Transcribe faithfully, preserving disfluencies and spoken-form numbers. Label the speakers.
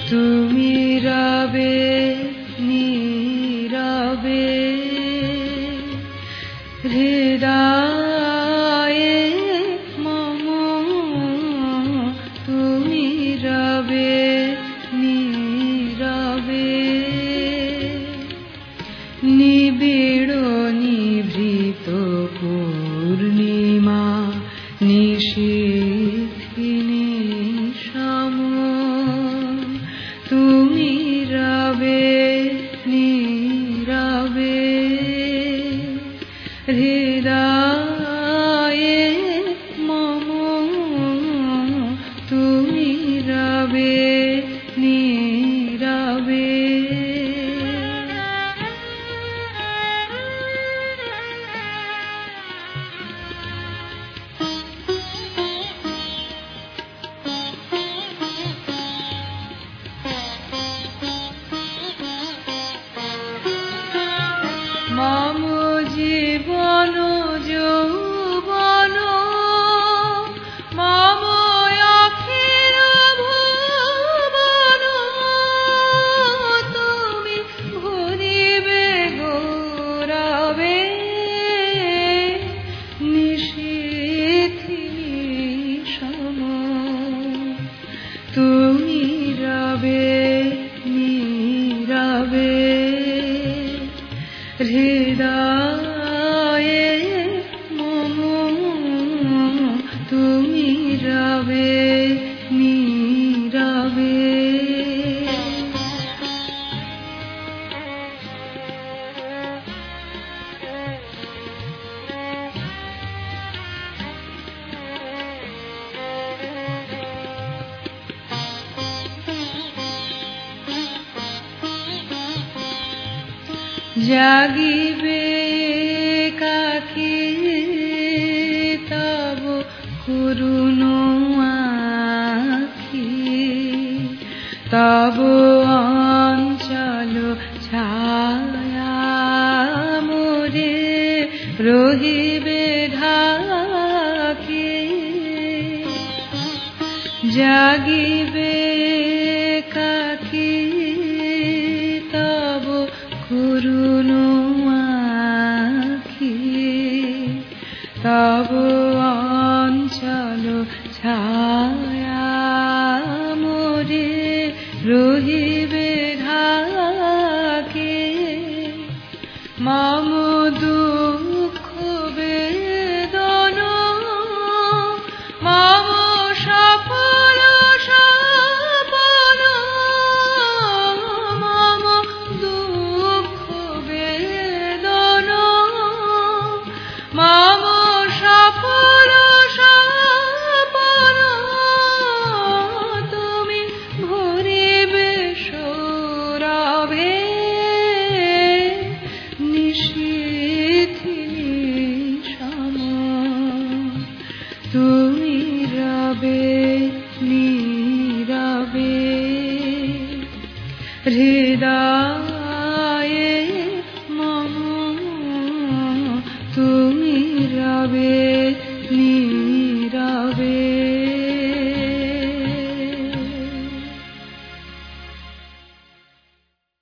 Speaker 1: তুমি রবে নীরবে হৃদয়ে মম তুমি রবে নীরবে নিবিড় নিভৃত পূর্ণিমা নিশীথিনী সম তুমি রবে নীরবে হৃদয়ে মম তুমি রবে নীরবে মম জীবন যৌবন মম অখিল ভুবন তুমি ভরিবে গৌরবে নিশীথিনী সম তুমি রবে নীরবে হৃদয়ে মম তুমি রবে নীরবে জাগিবে কাকি তব করুণ আখি তব অঞ্চল ছায়া মোরে রহিবে ঢাকি জাগিবে কাকি তব করুণ আখি তব অঞ্চল ছায়া মোরে রহিবে ঢাকি মম দুঃখ বেদন মম সফল সপন মম দুঃখ বেদন মম সফল সপন তুমি ভরিবে সৌরভে নিশীথিনী সম তুমি রবে নীরবে হৃদয়